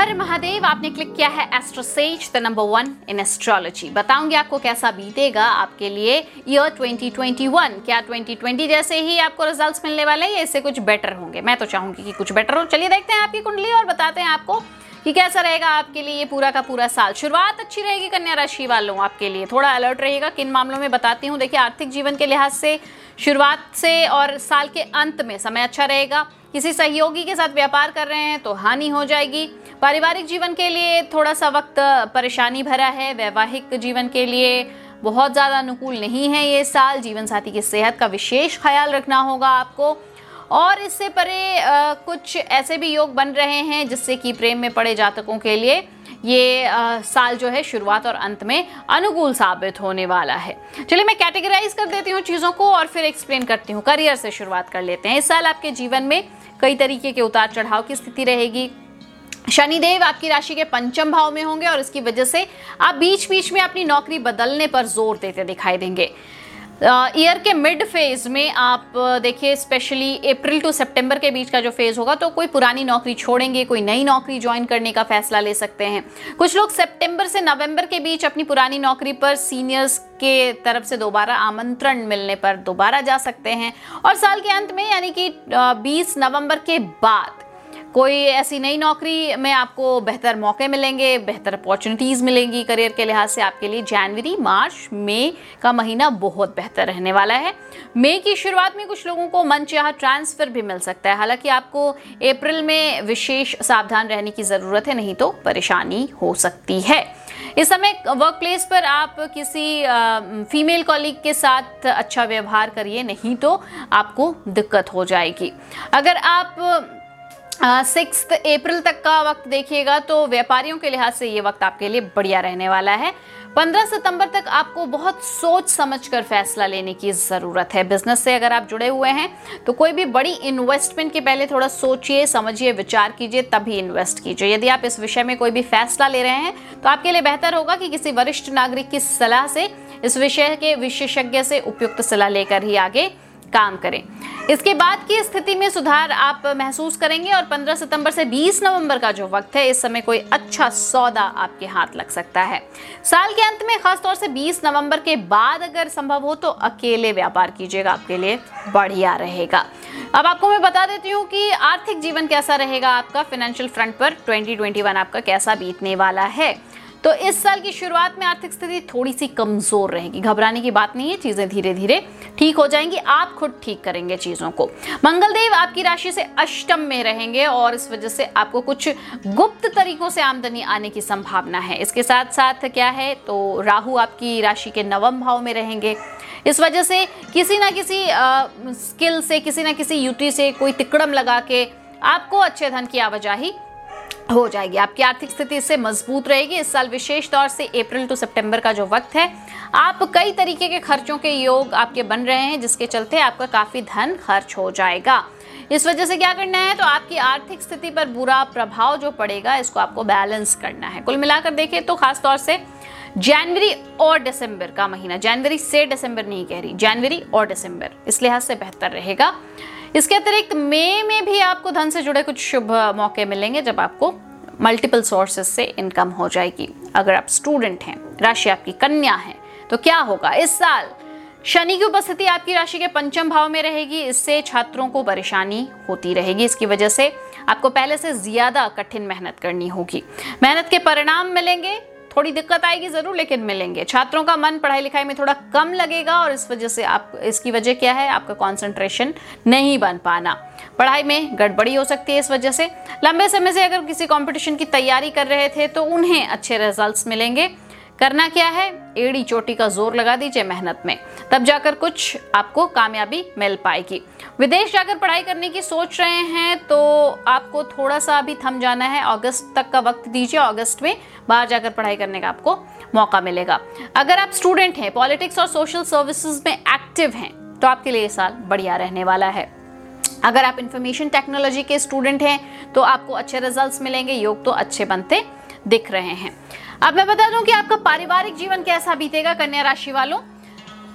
हर महादेव, आपने क्लिक किया है AstroSage the number 1 in astrology. बताऊंगी आपको कैसा बीतेगा आपके लिए ईयर 2021। क्या 2020 जैसे ही आपको रिजल्ट्स मिलने वाले हैं या इससे कुछ बेटर होंगे? मैं तो चाहूंगी कि कुछ बेटर हो। चलिए देखते हैं आपकी कुंडली और बताते हैं आपको कि कैसा रहेगा आपके लिए ये पूरा का पूरा साल। शुरुआत अच्छी रहेगी कन्या राशि वालों, आपके लिए थोड़ा अलर्ट रहेगा। किन मामलों में बताती हूँ। देखिए, आर्थिक जीवन के लिहाज से शुरुआत से और साल के अंत में समय अच्छा रहेगा। किसी सहयोगी के साथ व्यापार कर रहे हैं तो हानि हो जाएगी। पारिवारिक जीवन के लिए थोड़ा सा वक्त परेशानी भरा है। वैवाहिक जीवन के लिए बहुत ज़्यादा अनुकूल नहीं है ये साल। जीवन साथी की सेहत का विशेष ख्याल रखना होगा आपको। और इससे परे कुछ ऐसे भी योग बन रहे हैं जिससे कि प्रेम में पड़े जातकों के लिए ये साल जो है शुरुआत और अंत में अनुकूल साबित होने वाला है। चलिए मैं कैटेगराइज कर देती हूँ चीज़ों को और फिर एक्सप्लेन करती हूँ। करियर से शुरुआत कर लेते हैं। इस साल आपके जीवन में कई तरीके के उतार चढ़ाव की स्थिति रहेगी। शनिदेव आपकी राशि के पंचम भाव में होंगे और इसकी वजह से आप बीच बीच में अपनी नौकरी बदलने पर जोर देते दिखाई देंगे। ईयर के मिड फेज में आप देखिए, स्पेशली अप्रैल टू सितंबर के बीच का जो फेज होगा तो कोई पुरानी नौकरी छोड़ेंगे, कोई नई नौकरी ज्वाइन करने का फैसला ले सकते हैं। कुछ लोग सितंबर से नवंबर के बीच अपनी पुरानी नौकरी पर सीनियर्स के तरफ से दोबारा आमंत्रण मिलने पर दोबारा जा सकते हैं। और साल के अंत में यानी कि 20 नवंबर के बाद कोई ऐसी नई नौकरी में आपको बेहतर मौके मिलेंगे, बेहतर अपॉर्चुनिटीज़ मिलेंगी। करियर के लिहाज से आपके लिए जनवरी, मार्च, मई का महीना बहुत बेहतर रहने वाला है। मई की शुरुआत में कुछ लोगों को मनचाहा ट्रांसफ़र भी मिल सकता है। हालांकि आपको अप्रैल में विशेष सावधान रहने की ज़रूरत है, नहीं तो परेशानी हो सकती है। इस समय वर्क प्लेस पर आप किसी फीमेल कॉलीग के साथ अच्छा व्यवहार करिए, नहीं तो आपको दिक्कत हो जाएगी। अगर आप 6 अप्रैल तक का वक्त देखिएगा तो व्यापारियों के लिहाज से ये वक्त आपके लिए बढ़िया रहने वाला है। 15 सितंबर तक आपको बहुत सोच समझकर फैसला लेने की ज़रूरत है। बिजनेस से अगर आप जुड़े हुए हैं तो कोई भी बड़ी इन्वेस्टमेंट के पहले थोड़ा सोचिए, समझिए, विचार कीजिए, तभी इन्वेस्ट कीजिए। यदि आप इस विषय में कोई भी फैसला ले रहे हैं तो आपके लिए बेहतर होगा कि किसी वरिष्ठ नागरिक की सलाह से, इस विषय के विशेषज्ञ से उपयुक्त सलाह लेकर ही आगे काम करें। इसके बाद की स्थिति में सुधार आप महसूस करेंगे और 15 सितंबर से 20 नवंबर का जो वक्त है, इस समय कोई अच्छा सौदा आपके हाथ लग सकता है। साल के अंत में खासतौर से 20 नवंबर के बाद अगर संभव हो तो अकेले व्यापार कीजिएगा, आपके लिए बढ़िया रहेगा। अब आपको मैं बता देती हूँ कि आर्थिक जीवन कैसा रहेगा आपका। फाइनेंशियल फ्रंट पर 2021 आपका कैसा बीतने वाला है। तो इस साल की शुरुआत में आर्थिक स्थिति थोड़ी सी कमजोर रहेगी। घबराने की बात नहीं है, चीजें धीरे धीरे ठीक हो जाएंगी। आप खुद ठीक करेंगे चीजों को। मंगलदेव आपकी राशि से अष्टम में रहेंगे और इस वजह से आपको कुछ गुप्त तरीकों से आमदनी आने की संभावना है। इसके साथ साथ क्या है तो राहु आपकी राशि के नवम भाव में रहेंगे। इस वजह से किसी ना किसी स्किल से, किसी ना किसी युक्ति से कोई तिकड़म लगा के आपको अच्छे धन की आवाजाही हो जाएगी। आपकी आर्थिक स्थिति इससे मजबूत रहेगी। इस साल विशेष तौर से अप्रैल टू सितंबर का जो वक्त है, आप कई तरीके के खर्चों के योग आपके बन रहे हैं, जिसके चलते आपका काफी धन खर्च हो जाएगा। इस वजह से क्या करना है तो आपकी आर्थिक स्थिति पर बुरा प्रभाव जो पड़ेगा, इसको आपको बैलेंस करना है। कुल मिलाकर देखें तो खास तौर से जनवरी और दिसंबर का महीना, जनवरी से दिसंबर नहीं कह रही, जनवरी और दिसंबर, इस लिहाज से बेहतर रहेगा। इसके अतिरिक्त मई में भी आपको धन से जुड़े कुछ शुभ मौके मिलेंगे, जब आपको मल्टीपल सोर्सेस से इनकम हो जाएगी। अगर आप स्टूडेंट हैं, राशि आपकी कन्या है, तो क्या होगा इस साल? शनि की उपस्थिति आपकी राशि के पंचम भाव में रहेगी। इससे छात्रों को परेशानी होती रहेगी। इसकी वजह से आपको पहले से ज्यादा कठिन मेहनत करनी होगी। मेहनत के परिणाम मिलेंगे, थोड़ी दिक्कत आएगी जरूर, लेकिन मिलेंगे। छात्रों का मन पढ़ाई लिखाई में थोड़ा कम लगेगा और इस वजह से इसकी वजह क्या है, आपका कंसंट्रेशन नहीं बन पाना, पढ़ाई में गड़बड़ी हो सकती है। इस वजह से लंबे समय से अगर किसी कंपटीशन की तैयारी कर रहे थे तो उन्हें अच्छे रिजल्ट्स मिलेंगे। करना क्या है, एड़ी चोटी का जोर लगा दीजिए मेहनत में, तब जाकर कुछ आपको कामयाबी मिल पाएगी। विदेश जाकर पढ़ाई करने की सोच रहे हैं तो आपको थोड़ा सा अभी थम जाना है, अगस्त तक का वक्त दीजिए। अगस्त में बाहर जाकर पढ़ाई करने का आपको मौका मिलेगा। अगर आप स्टूडेंट हैं, पॉलिटिक्स और सोशल सर्विसेज में एक्टिव हैं, तो आपके लिए ये साल बढ़िया रहने वाला है। अगर आप इंफॉर्मेशन टेक्नोलॉजी के स्टूडेंट हैं तो आपको अच्छे रिजल्ट्स मिलेंगे। योग तो अच्छे बनते दिख रहे हैं। अब मैं बता दूं कि आपका पारिवारिक जीवन कैसा बीतेगा कन्या राशि वालों।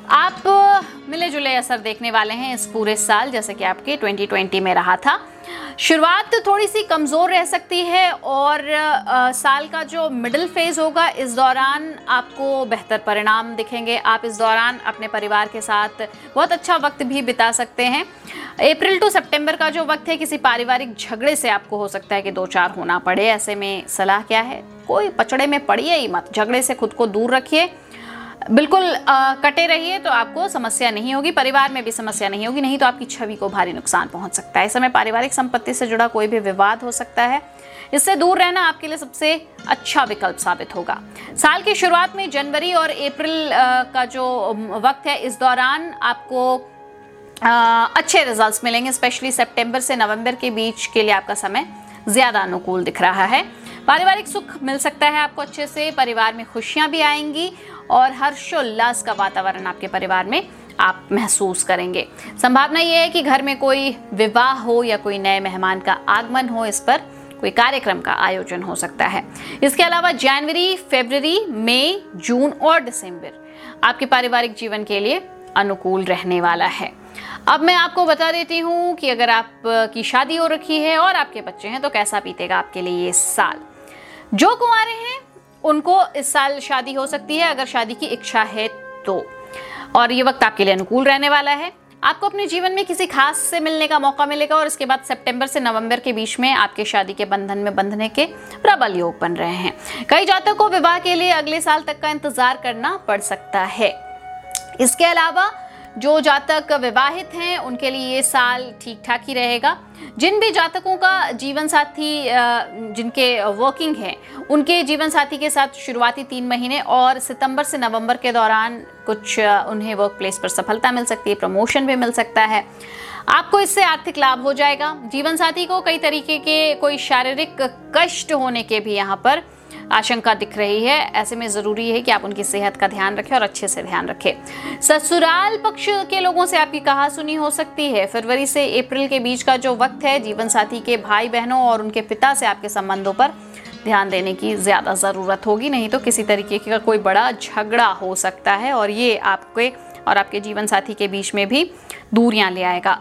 आप मिले जुले असर देखने वाले हैं इस पूरे साल, जैसे कि आपके 2020 में रहा था। शुरुआत थोड़ी सी कमज़ोर रह सकती है और साल का जो मिडिल फेज होगा इस दौरान आपको बेहतर परिणाम दिखेंगे। आप इस दौरान अपने परिवार के साथ बहुत अच्छा वक्त भी बिता सकते हैं। अप्रैल टू सितंबर का जो वक्त है, किसी पारिवारिक झगड़े से आपको हो सकता है कि दो चार होना पड़े। ऐसे में सलाह क्या है, कोई पचड़े में पड़िए ही मत, झगड़े से खुद को दूर रखिए, बिल्कुल कटे रहिए तो आपको समस्या नहीं होगी, परिवार में भी समस्या नहीं होगी, नहीं तो आपकी छवि को भारी नुकसान पहुंच सकता है। इस समय पारिवारिक संपत्ति से जुड़ा कोई भी विवाद हो सकता है, इससे दूर रहना आपके लिए सबसे अच्छा विकल्प साबित होगा। साल की शुरुआत में जनवरी और अप्रैल का जो वक्त है, इस दौरान आपको अच्छे रिजल्ट्स मिलेंगे। स्पेशली सितंबर से नवंबर के बीच के लिए आपका समय ज्यादा अनुकूल दिख रहा है। पारिवारिक सुख मिल सकता है आपको अच्छे से, परिवार में खुशियां भी आएंगी और हर्षोल्लास का वातावरण आपके परिवार में आप महसूस करेंगे। संभावना यह है कि घर में कोई विवाह हो या कोई नए मेहमान का आगमन हो, इस पर कोई कार्यक्रम का आयोजन हो सकता है। इसके अलावा जनवरी, फरवरी, मई, जून और दिसंबर आपके पारिवारिक जीवन के लिए अनुकूल रहने वाला है। अब मैं आपको बता देती हूँ कि अगर आपकी शादी हो रखी है और आपके बच्चे हैं तो कैसा बीतेगा आपके लिए ये साल। जो कुंवारे हैं उनको इस साल शादी हो सकती है, अगर शादी की इच्छा है तो, और ये वक्त आपके लिए अनुकूल रहने वाला है। आपको अपने जीवन में किसी खास से मिलने का मौका मिलेगा और इसके बाद सितंबर से नवंबर के बीच में आपके शादी के बंधन में बंधने के प्रबल योग बन रहे हैं। कई जातकों को विवाह के लिए अगले साल तक का इंतजार करना पड़ सकता है। इसके अलावा जो जातक विवाहित हैं उनके लिए ये साल ठीक ठाक ही रहेगा। जिन भी जातकों का जीवन साथी जिनके वर्किंग है, उनके जीवन साथी के साथ शुरुआती 3 महीने और सितंबर से नवंबर के दौरान कुछ उन्हें वर्क प्लेस पर सफलता मिल सकती है, प्रमोशन भी मिल सकता है। आपको इससे आर्थिक लाभ हो जाएगा। जीवन साथी को कई तरीके के कोई शारीरिक कष्ट होने के भी यहाँ पर आशंका दिख रही है। ऐसे में जरूरी है कि आप उनकी सेहत का ध्यान रखें और अच्छे से ध्यान रखें। ससुराल पक्ष के लोगों से आपकी कहासुनी हो सकती है। फरवरी से अप्रैल के बीच का जो वक्त है, जीवन साथी के भाई बहनों और उनके पिता से आपके संबंधों पर ध्यान देने की ज्यादा जरूरत होगी, नहीं तो किसी तरीके का कोई बड़ा झगड़ा हो सकता है और ये आपके और आपके जीवन साथी के बीच में भी दूरियां ले आएगा।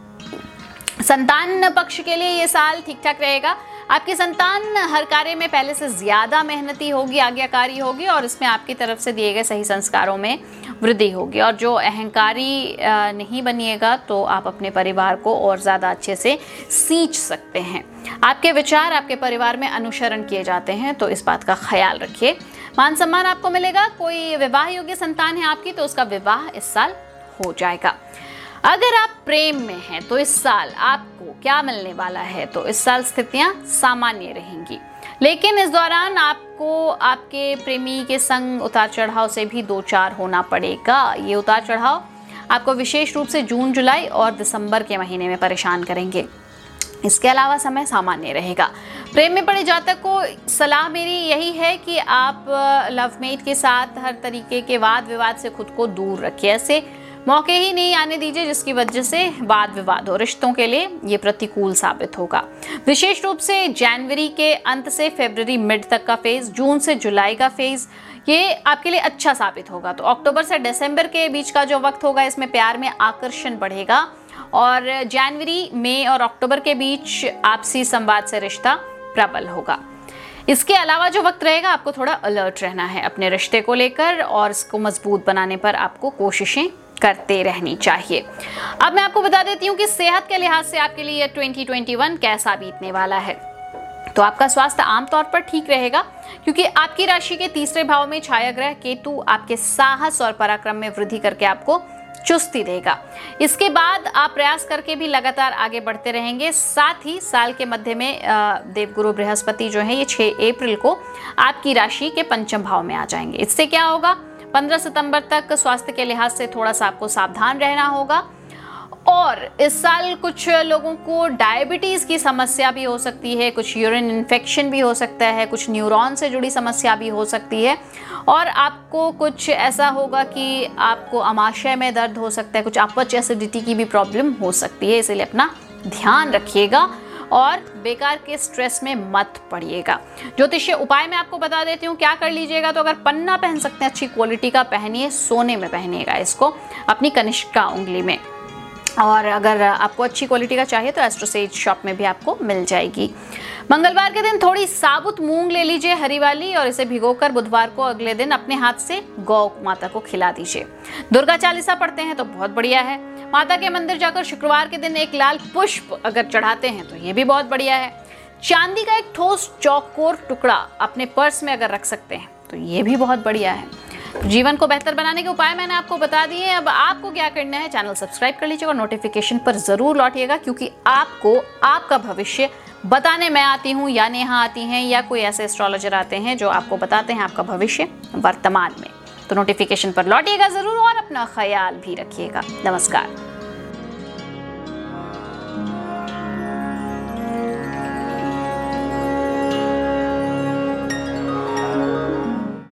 संतान पक्ष के लिए ये साल ठीक ठाक रहेगा। आपकी संतान हर कार्य में पहले से ज्यादा मेहनती होगी, आज्ञाकारी होगी और इसमें आपकी तरफ से दिए गए सही संस्कारों में वृद्धि होगी। और जो अहंकारी नहीं बनिएगा तो आप अपने परिवार को और ज्यादा अच्छे से सींच सकते हैं। आपके विचार आपके परिवार में अनुसरण किए जाते हैं, तो इस बात का ख्याल रखिए। मान सम्मान आपको मिलेगा। कोई विवाह योग्य संतान है आपकी तो उसका विवाह इस साल हो जाएगा। अगर आप प्रेम में हैं तो इस साल आपको क्या मिलने वाला है, तो इस साल स्थितियां सामान्य रहेंगी, लेकिन इस दौरान आपको आपके प्रेमी के संग उतार चढ़ाव से भी दो चार होना पड़ेगा। ये उतार चढ़ाव आपको विशेष रूप से जून, जुलाई और दिसंबर के महीने में परेशान करेंगे। इसके अलावा समय सामान्य रहेगा। प्रेम में पड़े जातक को सलाह मेरी यही है कि आप लवमेट के साथ हर तरीके के वाद विवाद से खुद को दूर रखिए। ऐसे मौके ही नहीं आने दीजिए जिसकी वजह से वाद विवाद हो। रिश्तों के लिए ये प्रतिकूल साबित होगा। विशेष रूप से जनवरी के अंत से फरवरी मिड तक का फेज, जून से जुलाई का फेज, ये आपके लिए अच्छा साबित होगा। तो अक्टूबर से दिसंबर के बीच का जो वक्त होगा, इसमें प्यार में आकर्षण बढ़ेगा और जनवरी, मई और अक्टूबर के बीच आपसी संवाद से रिश्ता प्रबल होगा। इसके अलावा जो वक्त रहेगा, आपको थोड़ा अलर्ट रहना है अपने रिश्ते को लेकर और इसको मजबूत बनाने पर आपको कोशिशें करते रहनी चाहिए। अब मैं आपको बता देती हूँ कि सेहत के लिहाज से आपके लिए 2021 कैसा बीतने वाला है। तो आपका स्वास्थ्य आमतौर पर ठीक रहेगा, क्योंकि आपकी राशि के तीसरे भाव में छाया ग्रह केतु आपके साहस और पराक्रम में वृद्धि करके आपको चुस्ती देगा। इसके बाद आप प्रयास करके भी लगातार आगे बढ़ते रहेंगे। साथ ही साल के मध्य में देवगुरु बृहस्पति जो है, ये 6 अप्रैल को आपकी राशि के पंचम भाव में आ जाएंगे। इससे क्या होगा, 15 सितंबर तक स्वास्थ्य के लिहाज से थोड़ा सा आपको सावधान रहना होगा। और इस साल कुछ लोगों को डायबिटीज की समस्या भी हो सकती है, कुछ यूरिन इन्फेक्शन भी हो सकता है, कुछ न्यूरॉन से जुड़ी समस्या भी हो सकती है और आपको कुछ ऐसा होगा कि आपको आमाशय में दर्द हो सकता है, कुछ अपच एसिडिटी की भी प्रॉब्लम हो सकती है। इसलिए अपना ध्यान रखिएगा और बेकार के स्ट्रेस में मत पड़िएगा। ज्योतिषीय उपाय मैं आपको बता देती हूँ क्या कर लीजिएगा। तो अगर पन्ना पहन सकते हैं अच्छी क्वालिटी का पहनिए, सोने में पहनिएगा इसको अपनी कनिष्का उंगली में। और अगर आपको अच्छी क्वालिटी का चाहिए तो एस्ट्रोसेज शॉप में भी आपको मिल जाएगी। मंगलवार के दिन थोड़ी साबुत मूंग ले लीजिए हरी वाली और इसे भिगोकर बुधवार को अगले दिन अपने हाथ से गौ माता को खिला दीजिए। दुर्गा चालीसा पढ़ते हैं तो बहुत बढ़िया है। माता के मंदिर जाकर शुक्रवार के दिन एक लाल पुष्प अगर चढ़ाते हैं तो ये भी बहुत बढ़िया है। चांदी का एक ठोस चौकोर टुकड़ा अपने पर्स में अगर रख सकते हैं तो ये भी बहुत बढ़िया है। जीवन को बेहतर बनाने के उपाय मैंने आपको बता दिए। अब आपको क्या करना है, चैनल सब्सक्राइब कर लीजिएगा और नोटिफिकेशन पर जरूर लौटिएगा, क्योंकि आपको आपका भविष्य बताने मैं आती हूँ या नेहा आती हैं या कोई ऐसे एस्ट्रोलॉजर आते हैं जो आपको बताते हैं आपका भविष्य वर्तमान में। तो नोटिफिकेशन पर लौटिएगा जरूर और अपना ख्याल भी रखिएगा। नमस्कार।